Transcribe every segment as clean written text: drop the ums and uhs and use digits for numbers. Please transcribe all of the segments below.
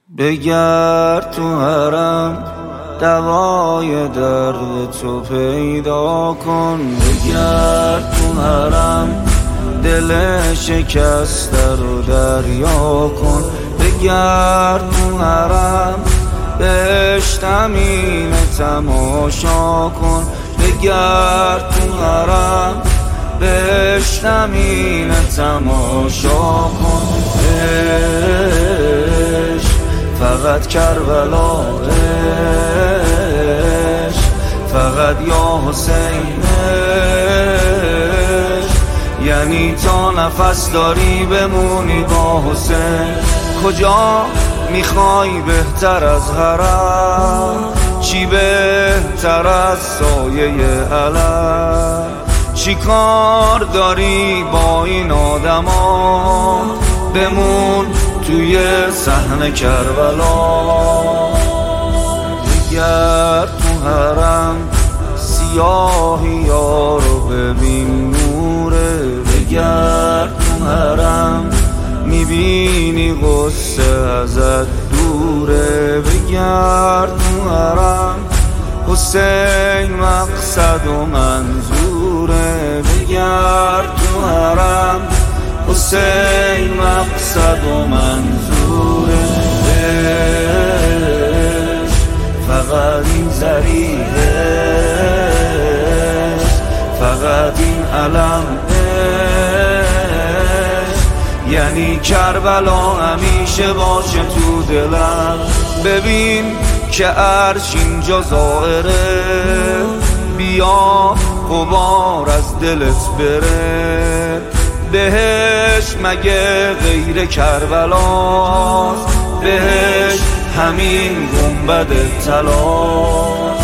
بگرد تو حرم دوای درد تو پیدا کن، بگرد تو حرم دل شکسته رو دریا کن، بگرد تو حرم بهشت امین تماشا کن، بگرد تو حرم بهشت امین تماشا کن. فقط کربلا فقط یا حسین یعنی تا نفس داری بمونی با حسین. کجا میخوای بهتر از حرم؟ چی بهتر از سایه علم؟ چی کار داری با این آدما؟ بمون توی صحن کربلا. بگرد تو حرم سیاهی یارو ببین نوره، بگرد تو حرم میبینی غصه ازت دوره، بگرد تو حرم حسین مقصد و منظوره، بگرد تو حرم حسین مقصد و منظوره. فقط این ذریعه فقط این علم یعنی کربلا همیشه باشه تو دلم. ببین که عرش اینجا ظاهره، بیا غبار از دلت بره. بهش مگه غیر کربلاست؟ بهش همین گنبد طلاست.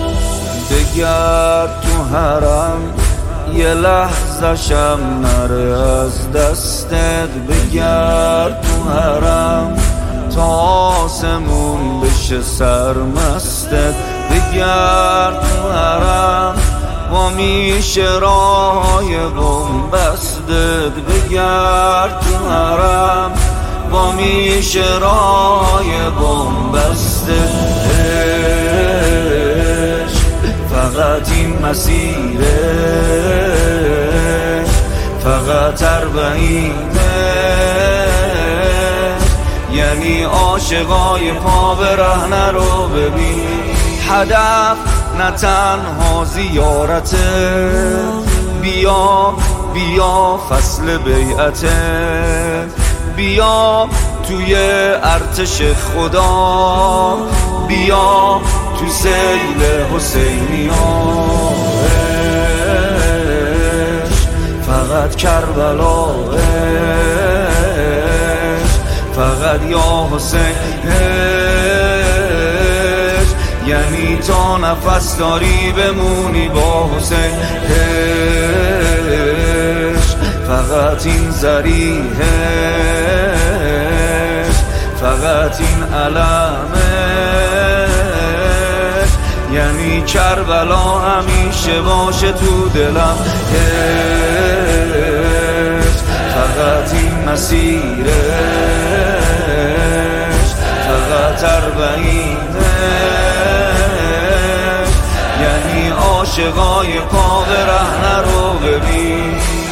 بگرد تو حرم یه لحظه شم نره از دستت، بگرد تو حرم تا آسمون بشه سرمستت، بگرد تو حرم و میشه راهای بومبستت، بگرد تو حرم و میشه راهای بومبستت. فقط این مسیره فقط 40 یعنی عاشقای پا به رهنه رو ببین. هدف نه تنها زیارته، بیا بیا فصل بیعته، بیا توی ارتش خدا، بیا تو سیل حسینیا. فقط کربلا فقط یا حسین یعنی تا نفس داری بمونی با حسین. فقط این ذریعه فقط این علمه یعنی کربلا همیشه باشه تو دلم. فقط این مسیره فقط 40 یعنی عاشقای پا به رهنه رو ببین.